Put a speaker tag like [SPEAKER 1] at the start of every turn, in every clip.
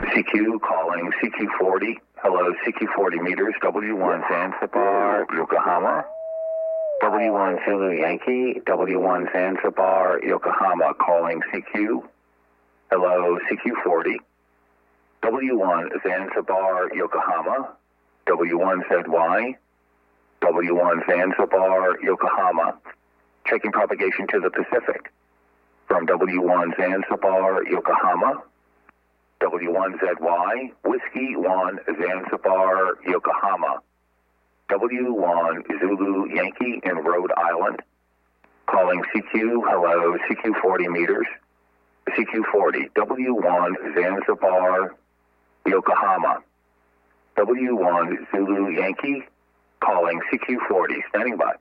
[SPEAKER 1] CQ calling CQ40. Hello, CQ40 meters, W1 Zanzibar, Yokohama. W1 Zulu Yankee, W1 Zanzibar, Yokohama, calling CQ. Hello, CQ40. W1 Zanzibar, Yokohama. W1 ZY. W1 Zanzibar, Yokohama. Checking propagation to the Pacific. From W1 Zanzibar, Yokohama. W1 ZY, Whiskey 1 Zanzibar, Yokohama. W1 Zulu Yankee in Rhode Island. Calling CQ, hello, CQ40 meters. CQ40, W1 Zanzibar, Yokohama. W1 Zulu Yankee, calling CQ40, standing by.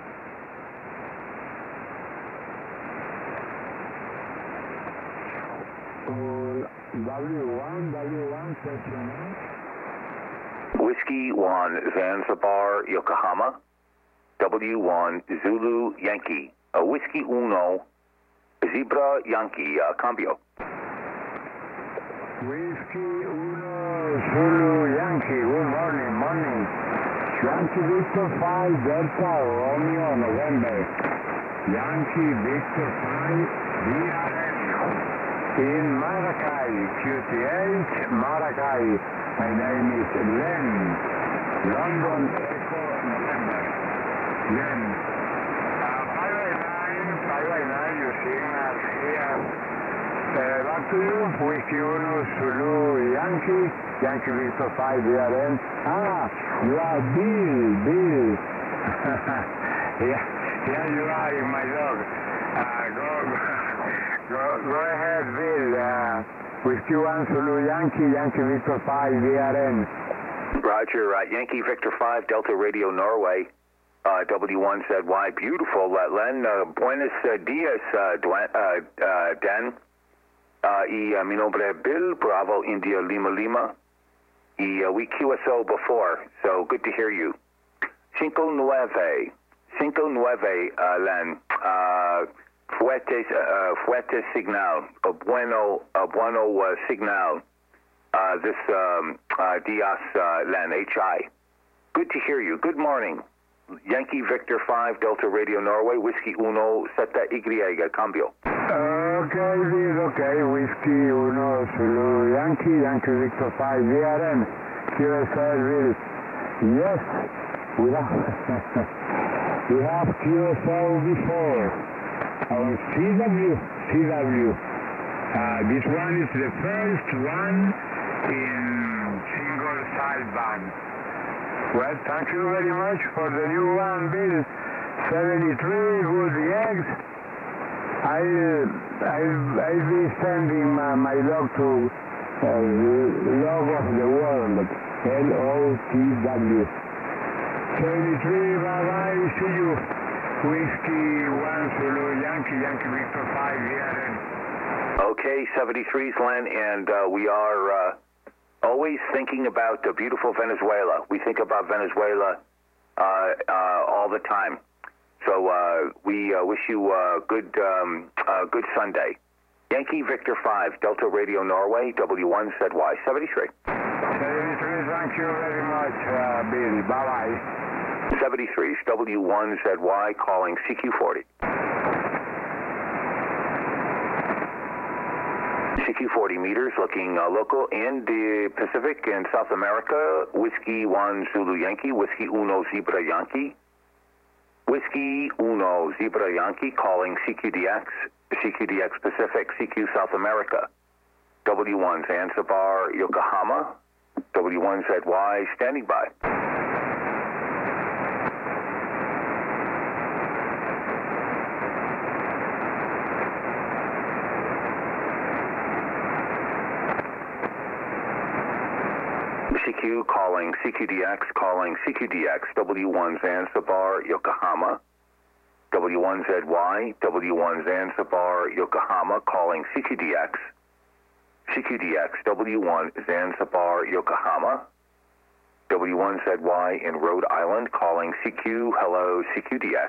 [SPEAKER 2] W1, question.
[SPEAKER 1] Whiskey 1 Zanzibar, Yokohama. W1 Zulu Yankee. Whiskey 1 Zebra Yankee. Cambio.
[SPEAKER 2] Whiskey 1 Zulu Yankee. Good morning. Yankee Victor 5 Delta Romeo November. Yankee Victor 5 DRN. In Maracay, QTH, Maracay. My name is Len. London Echo November. Len. 5 by 9, you see us here. Back to you, Whiskey 1 Zulu Yankee, Yankee Victor 5 DRN. You are Bill. Here you are in my dog. Go ahead, Bill. Whiskey 1 Zulu Yankee, Yankee Victor 5 DRN.
[SPEAKER 1] Roger, Yankee Victor 5 Delta Radio Norway. W1 ZY. Beautiful, Len. Buenos dias, Dan. Mi nombre es Bill, Bravo, India, Lima. We QSO before, so good to hear you. 59, Len. Fuerte signal. Bueno signal. This Dias, Len, HI. Good to hear you. Good morning. Yankee Victor 5 Delta Radio Norway, Whiskey 1 Zeta Y, cambio.
[SPEAKER 2] Okay, Bill, okay. Whiskey 1 Zulu Yankee, Yankee Victor 5 DRN. QSL, Bill. Yes, we have QSL before. Our CW. This one is the first one in single sideband. Well, thank you very much for the new one, Bill. 73, good eggs. I'll be sending my log to the log of the world, LOTW. 73, bye-bye, see you. Whiskey 1 Zulu Yankee, Yankee Victor 5 DRN.
[SPEAKER 1] Okay, 73's Len, and we are always thinking about the beautiful Venezuela. We think about Venezuela all the time. So we wish you a good Sunday. Yankee Victor 5, Delta Radio Norway, W1 ZY, 73.
[SPEAKER 2] 73, thank you very much, Bill. Bye-bye.
[SPEAKER 1] 73's W1 ZY calling CQ40. CQ40 meters looking local in the Pacific and South America. Whiskey 1 Zulu Yankee, Whiskey 1 Zebra Yankee. Whiskey 1 Zebra Yankee calling CQDX, CQDX Pacific, CQ South America. W1 Zanzibar, Yokohama. W1 ZY standing by. CQ calling CQDX, calling CQDX, W1 Zanzibar, Yokohama. W1 ZY, W1 Zanzibar, Yokohama, calling CQDX. CQDX, W1 Zanzibar, Yokohama. W1 ZY in Rhode Island, calling CQ, hello, CQDX.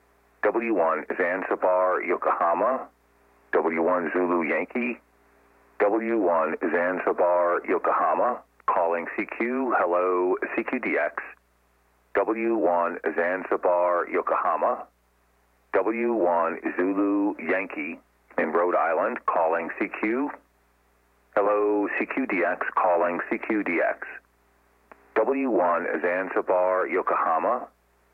[SPEAKER 1] W1 Zanzibar, Yokohama. W1 Zulu Yankee. W1 Zanzibar, Yokohama, calling CQ. Hello, CQDX. W1 Zanzibar, Yokohama. W1 Zulu Yankee in Rhode Island, calling CQ. Hello, CQDX, calling CQDX. W1 Zanzibar, Yokohama.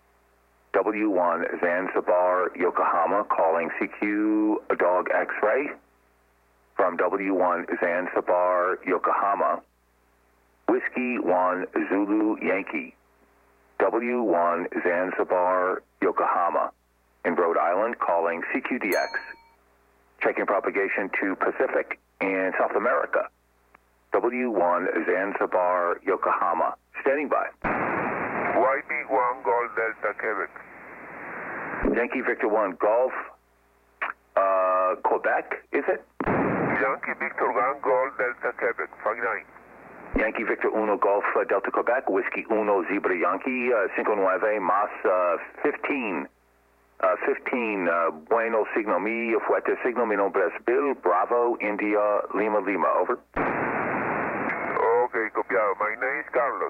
[SPEAKER 1] W1 Zanzibar, Yokohama, calling CQ Dog X-Ray. From W1 Zanzibar, Yokohama. Whiskey 1 Zulu Yankee. W1 Zanzibar, Yokohama in Rhode Island, calling CQDX. Checking propagation to Pacific in South America. W1 Zanzibar, Yokohama. Standing by.
[SPEAKER 3] YB1 Golf Delta, Quebec.
[SPEAKER 1] Yankee Victor 1 Golf, Quebec, is it?
[SPEAKER 3] Yankee Victor 1 Golf Delta, Quebec, 59.
[SPEAKER 1] Yankee Victor 1 Golf Delta Quebec, Whiskey 1 Zebra Yankee, 59 más 15. 15, bueno signo mi, fuerte signo, mi nombre es Bill, Bravo, India, Lima, Lima, over.
[SPEAKER 3] Okay, copiado. My name is Carlos.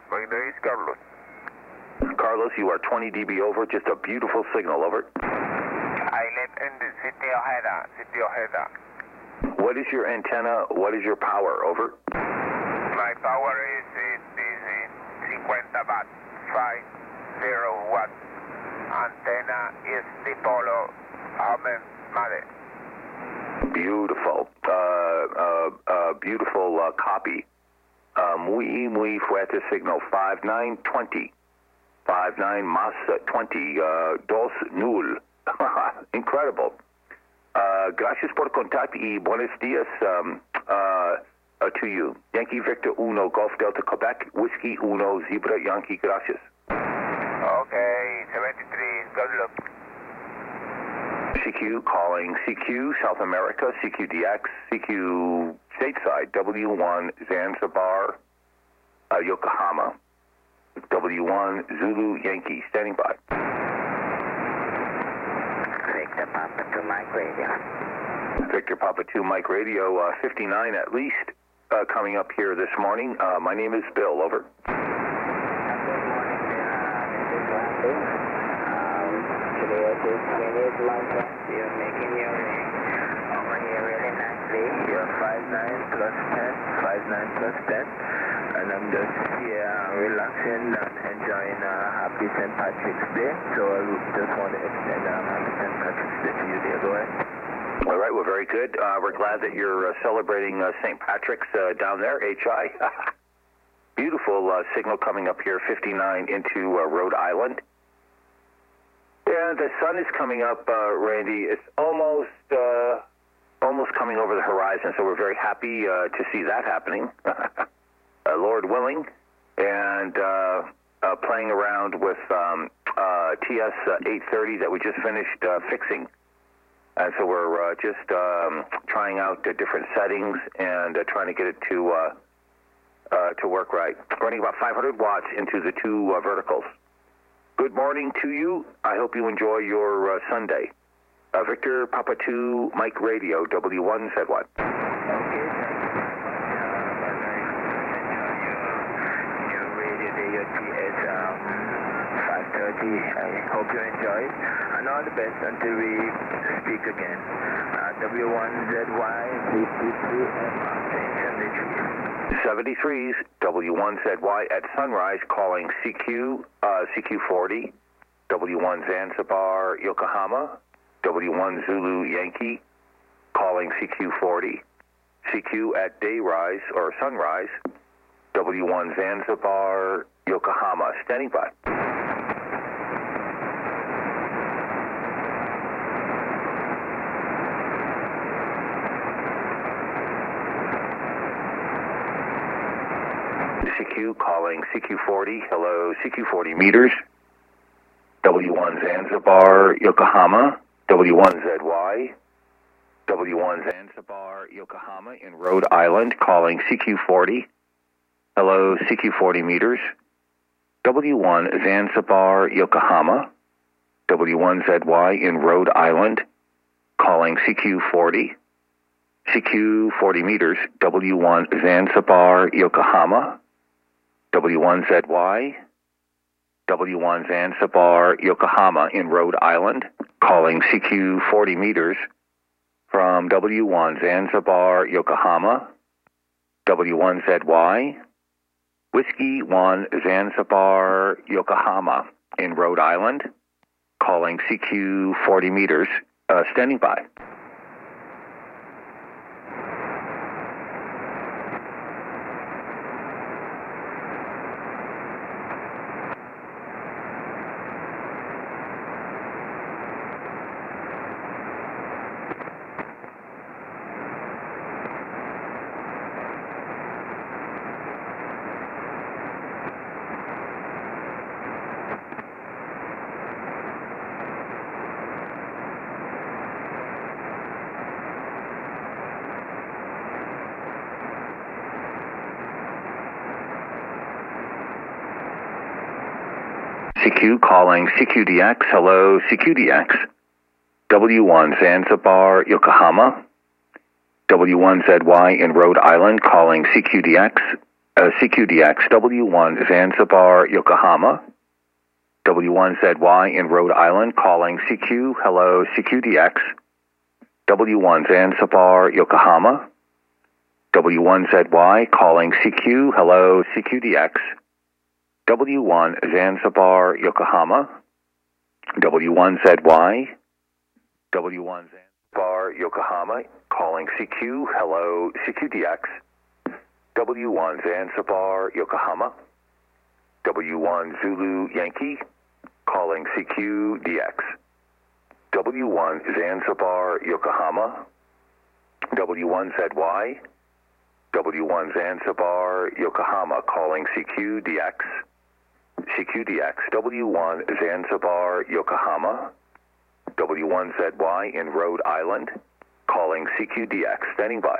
[SPEAKER 1] Carlos, you are 20 dB over, just a beautiful signal, over.
[SPEAKER 3] I live in the city of Ojeda.
[SPEAKER 1] What is your antenna, what is your power, over?
[SPEAKER 3] My power is 50 watts, 50 watts. Antenna is dipolo, Amen, Made.
[SPEAKER 1] Beautiful, beautiful copy. Muy fuerte signal, 5920. 59 más 20, 2 null. Incredible. Gracias por contacto y buenos días to you. Yankee Victor 1 Golf Delta Quebec, Whiskey 1 Zebra Yankee, gracias.
[SPEAKER 3] Okay, 73, good luck.
[SPEAKER 1] CQ calling CQ South America, CQDX, CQ stateside, W1 Zanzibar, Yokohama, W1 Zulu Yankee, standing by.
[SPEAKER 4] Victor Papa 2 Mike Radio.
[SPEAKER 1] Victor Papa 2 Mike Radio, 59 at least, coming up here this morning. My name is Bill, over.
[SPEAKER 4] You're making your ring over here really nicely. You're 5'9 plus 10, 5'9 plus 10. And I'm just here relaxing and enjoying happy St. Patrick's Day. So I just want to extend happy St. Patrick's Day to you, dear. Go ahead.
[SPEAKER 1] All right, well, very good. We're glad that you're celebrating St. Patrick's down there, HI. Beautiful signal coming up here, 59 into Rhode Island. Yeah, the sun is coming up, Randy. It's almost coming over the horizon, so we're very happy to see that happening, Lord willing, and playing around with TS 830 that we just finished fixing. And so we're just trying out different settings and trying to get it to work right. Running about 500 watts into the two verticals. Good morning to you. I hope you enjoy your Sunday. Victor Papa 2 Mike Radio, W1 said what?
[SPEAKER 4] Okay, your radio day, your TS 530. I hope you enjoy it. And all the best until we speak again. W1ZY,
[SPEAKER 1] 73s, W1ZY at sunrise, calling CQ40, W1 Zanzibar, Yokohama, W1 Zulu Yankee, calling CQ40, CQ at dayrise or sunrise, W1 Zanzibar, Yokohama, standing by. CQ calling CQ40. Hello, CQ40 meters. W1 Zanzibar, Yokohama. W1ZY. W1 Zanzibar, Yokohama in Rhode Island, calling CQ40. Hello, CQ40 meters. W1 Zanzibar, Yokohama. W1ZY in Rhode Island, calling CQ40. CQ 40 meters, W1 Zanzibar, Yokohama, W1ZY, W1 Zanzibar, Yokohama in Rhode Island, calling CQ 40 meters from W1 Zanzibar, Yokohama, W1ZY, Whiskey 1 Zanzibar, Yokohama in Rhode Island, calling CQ 40 meters, standing by. CQ calling CQDX. Hello, CQDX. W1 Zanzibar, Yokohama. W1ZY in Rhode Island calling CQDX. CQDX. W1 Zanzibar, Yokohama. W1ZY in Rhode Island calling CQ. Hello, CQDX. W1 Zanzibar, Yokohama. W1ZY calling CQ. Hello, CQDX. W1 Zanzibar, Yokohama, W1ZY, W1 Zanzibar, Yokohama, calling CQ, hello, CQDX, W1 Zanzibar, Yokohama, W1 Zulu Yankee, calling CQDX, W1 Zanzibar, Yokohama, W1ZY, W1 Zanzibar, Yokohama, calling CQDX, CQDX, W1 Zanzibar, Yokohama, W1ZY in Rhode Island, calling CQDX, standing by.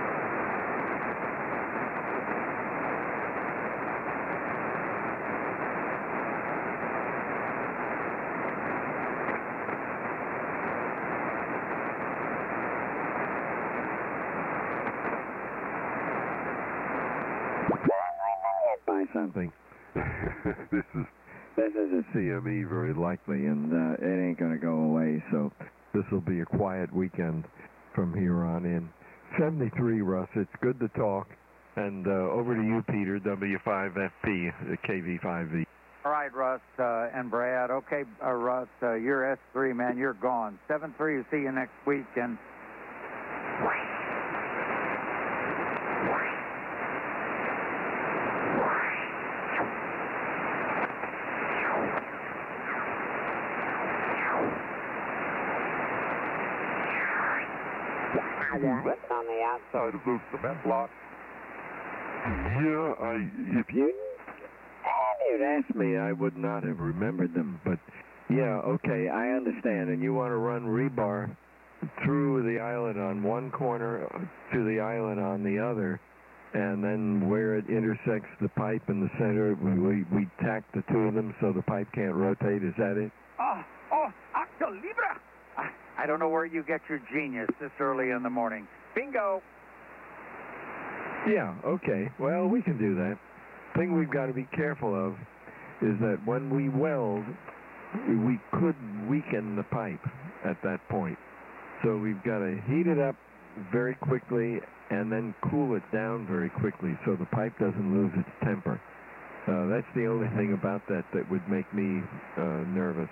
[SPEAKER 5] Something. This is a CME very likely, and it ain't going to go away, so this will be a quiet weekend from here on in. 73, Russ, it's good to talk, and over to you, Peter, W5FP, KV5V.
[SPEAKER 6] All right, Russ and Brad. Okay, Russ, you're S3, man, you're gone. 7-3, we'll see you next week, and...
[SPEAKER 5] On the outside of the cement block. Yeah, if you'd asked me, I would not have remembered them. But yeah, okay, I understand. And you want to run rebar through the island on one corner to the island on the other, and then where it intersects the pipe in the center, we tack the two of them so the pipe can't rotate. Is that it?
[SPEAKER 6] Acto Libra! I don't know where you get your genius this early in the morning. Bingo!
[SPEAKER 5] Yeah, okay. Well, we can do that. Thing we've got to be careful of is that when we weld, we could weaken the pipe at that point. So we've got to heat it up very quickly and then cool it down very quickly so the pipe doesn't lose its temper. That's the only thing about that would make me nervous.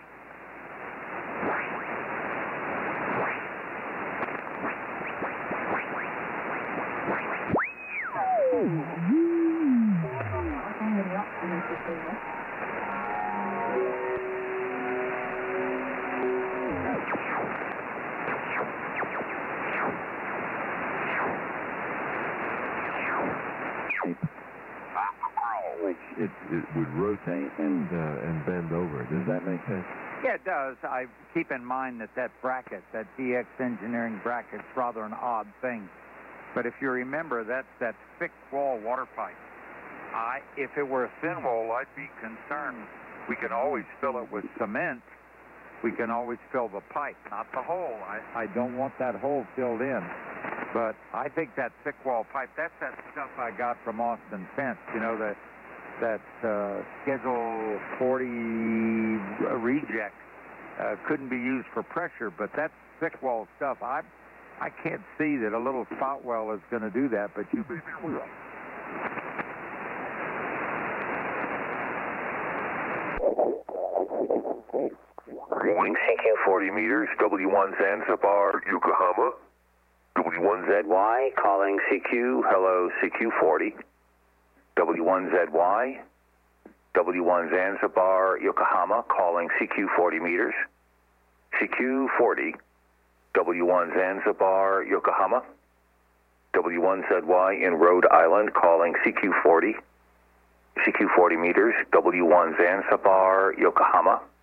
[SPEAKER 5] It would rotate and bend over. Does that make sense?
[SPEAKER 6] Yeah, it does. I keep in mind that bracket, that DX Engineering bracket's rather an odd thing. But if you remember, that's that thick wall water pipe. If it were a thin wall, I'd be concerned. We can always fill it with cement. We can always fill the pipe, not the hole. I don't want that hole filled in. But I think that thick wall pipe, that's that stuff I got from Austin Fence, you know, that Schedule 40 reject couldn't be used for pressure, but that's thick wall stuff. I can't see that a little spout well is going to do that, but you will.
[SPEAKER 1] CQ 40 meters, W1 Zanzibar, Yokohama. W1ZY calling CQ. Hello, CQ 40. W1ZY. W1 Zanzibar, Yokohama, calling CQ 40 meters. CQ 40. W1 Zanzibar, Yokohama. W1ZY in Rhode Island, calling CQ 40. CQ 40 meters, W1 Zanzibar, Yokohama.